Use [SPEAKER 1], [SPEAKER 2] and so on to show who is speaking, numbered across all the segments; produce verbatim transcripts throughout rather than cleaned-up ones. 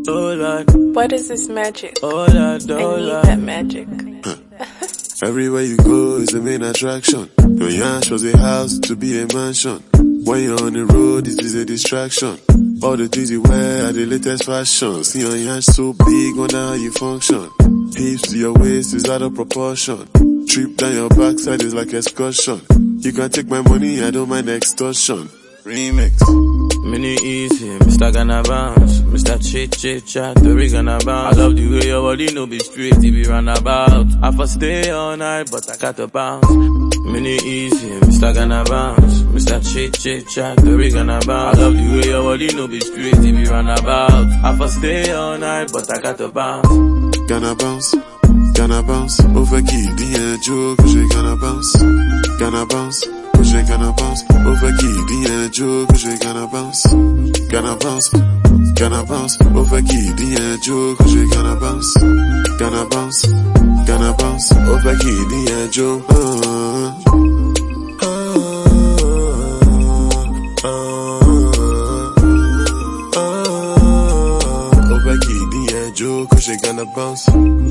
[SPEAKER 1] Oh Lord,
[SPEAKER 2] what is this magic?
[SPEAKER 1] oh Lord, oh
[SPEAKER 2] I need
[SPEAKER 1] Lord.
[SPEAKER 2] that magic.
[SPEAKER 3] Everywhere you go is the main attraction. Your yash was a house to be a mansion. When you're on the road, this is a distraction. All the things you wear are the latest fashion. See your yash so big, wonder how you function. Hips to your waist is out of proportion. Trip down your backside is like excursion. You can take my money, I don't mind extortion. Remix.
[SPEAKER 1] Mini easy, Mister Gonna bounce, Mister Chit Chit Chat, the rig gonna bounce. I love the way your body no be straight, it be run about. I for stay all night, but I got to bounce. Mini easy, Mister Gonna bounce, Mister Chit Chit Chat, the rig gonna bounce. I love the way your body no be straight, it be run about. I for stay all night, but I got to bounce.
[SPEAKER 3] Gonna bounce, gonna bounce, over key, the joke, j'ai gonna bounce, gonna bounce. J'ai gonna bounce, over key, the joke, j'ai gonna bounce, gonna bounce, gonna bounce, over key, the joke, j'ai gonna bounce, gonna bounce, gonna bounce, over key, the joke. Over key, the joke, j'ai gonna bounce.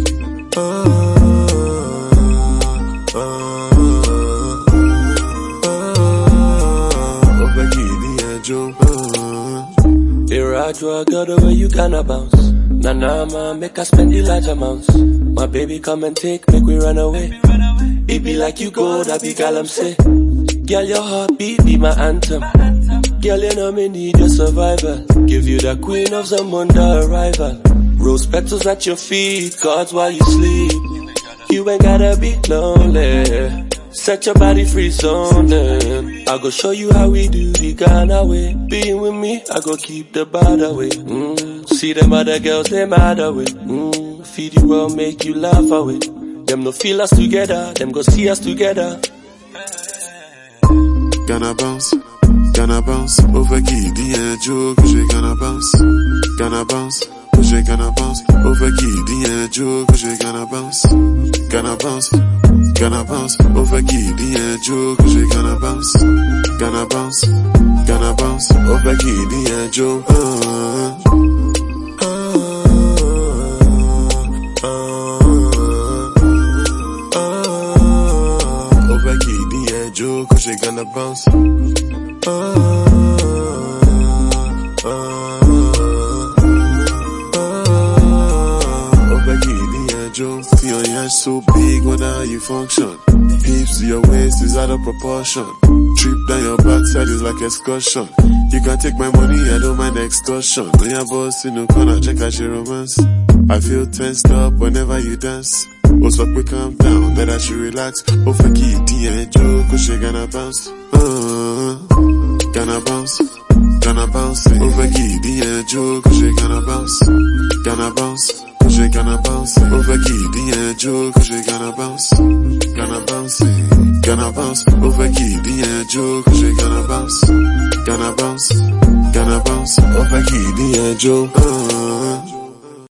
[SPEAKER 4] Irrational girl, the way you gonna bounce. Nah, nah, man, make us spend the large amounts. My baby come and take, make we run away. It be like you go, that be girl, I'm say. Girl, your heartbeat be my anthem. Girl, you know me need your survival. Give you the queen of some under arrival. Rose petals at your feet, cards while you sleep. You ain't gotta be lonely. Set your body free something. I go show you how we do the Ghana way. Being with me, I go keep the bad away. Mm. See them other girls, they mad away. Mm. Feed you well, make you laugh away. Them no feel us together, them go see us together.
[SPEAKER 3] Gonna bounce, gonna bounce, over key, the joke, j'ai gonna bounce, gonna bounce. J'ai gonna bounce, over key, the joke, j'ai gonna bounce, gonna bounce, gonna bounce, over key, the joke, j'ai gonna bounce, gonna bounce, gonna bounce, over key, the joke. Uh, uh, uh, over key, the joke, j'ai gonna bounce. Uh, See your yash so big, wonder how you function. Hips to your waist is out of proportion. Trip down your backside is like excursion. You can take my money, I don't mind extortion. When your boss in the corner, check out your romance. I feel tensed up whenever you dance. What's up, we calm down, that I should relax. Oh, for key, the joke, cause she gonna bounce. Uh, gonna bounce, gonna bounce. Over key, the joke, cause she gonna bounce. Gonna bounce. J'ai gonna bounce, over key, the joke, j'ai gonna bounce, gonna bounce, gonna bounce, over key, the joke, j'ai gonna bounce, gonna bounce, gonna bounce, over key, the joke.